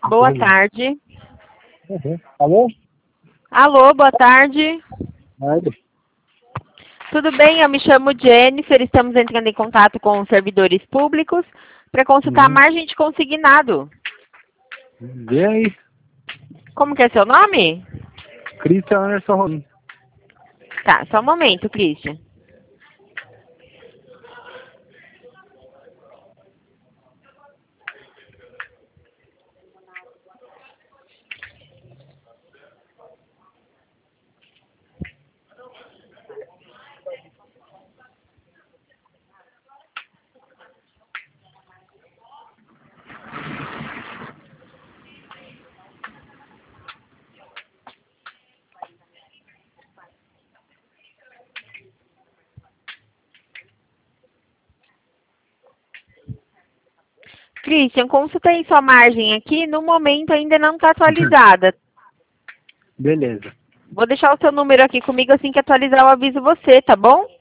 Boa tarde. Alô? Alô, boa tarde. Tudo bem? Eu me chamo Jennifer. Estamos entrando em contato com os servidores públicos para consultar a margem de consignado. Vê aí. Como que é seu nome? Christian Anderson Rolim. Tá, só um momento, Christian. Christian, consultei sua margem aqui. No momento ainda não está atualizada. Beleza. Vou deixar o seu número aqui comigo, assim que atualizar eu aviso você, tá bom?